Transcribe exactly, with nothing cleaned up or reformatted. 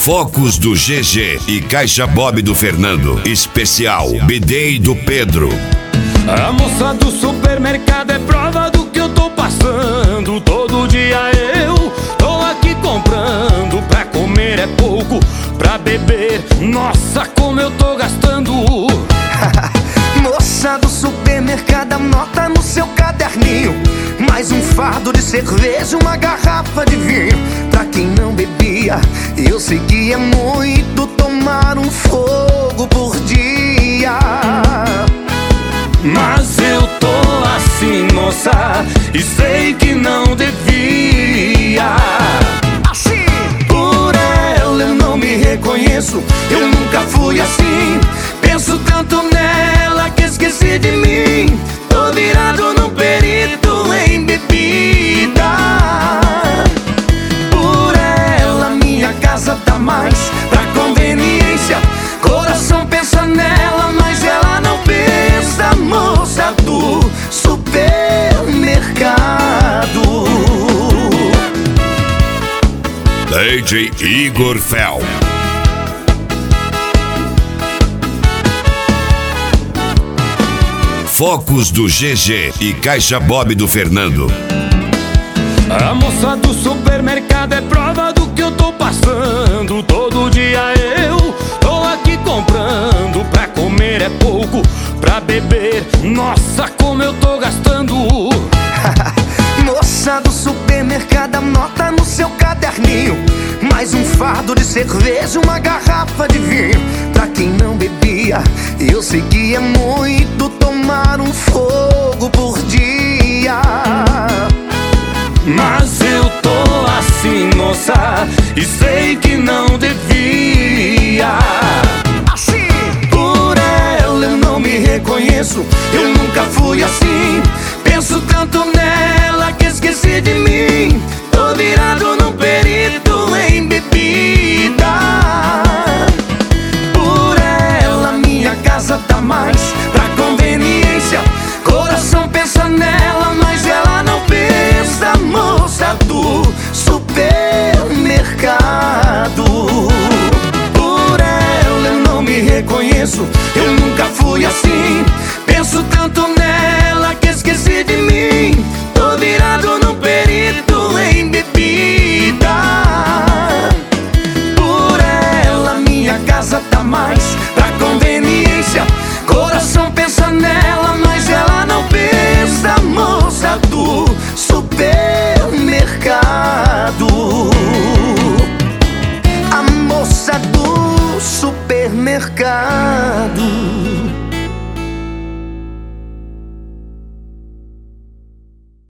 Focos do G G e Caixa Bob do Fernando. Especial Bidei do Pedro. A moça do supermercado é prova do que eu tô passando. Todo dia eu tô aqui comprando. Pra comer é pouco, pra beber, nossa, como eu tô gastando. Moça do supermercado, anota no seu caderninho: mais um fardo de cerveja, uma garrafa de vinho. Pra quem não bebia, eu sei que é muito tomar um fogo por dia. Mas eu tô assim, moça, e sei que não devia. Assim, por ela eu não me reconheço, eu nunca fui assim. Penso tanto nela que esqueci de mim. Tô virado num perito em bebida. Por ela minha casa tá mais pra conveniência. Coração pensa nela, mas ela não pensa. Moça do supermercado. D J Igor Fel. Focos do G G e Caixa Bob do Fernando. A moça do supermercado é prova do que eu tô passando. Todo dia eu tô aqui comprando. Pra comer é pouco, pra beber, nossa, como eu tô gastando. moça do supermercado, anota no seu caderninho: mais um fardo de cerveja, uma garrafa de vinho. Pra quem não bebia, eu sei que é muito tomar um fogo por dia. Mas eu tô assim, moça, e sei que não devia. Assim, por ela eu não me reconheço, eu nunca fui assim. Penso tanto nela que esqueci de mim. Tô virado num perito em bebida. Por ela minha casa tá mais pra conveniência. Coração pensa nela, mas ela não pensa. Moça do supermercado. Por ela eu não me reconheço, eu nunca fui assim. Penso tanto nela que esqueci de mim. Tô virado num perito em bebida. Por ela minha casa tá mais pra conveniência. Coração pensa nela, mas ela não pensa. Moça do supermercado. a moça do supermercado.